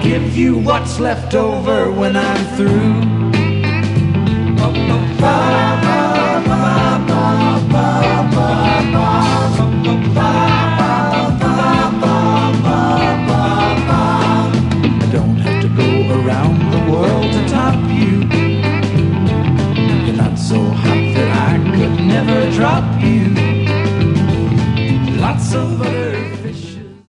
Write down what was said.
give you what's left over when I'm through.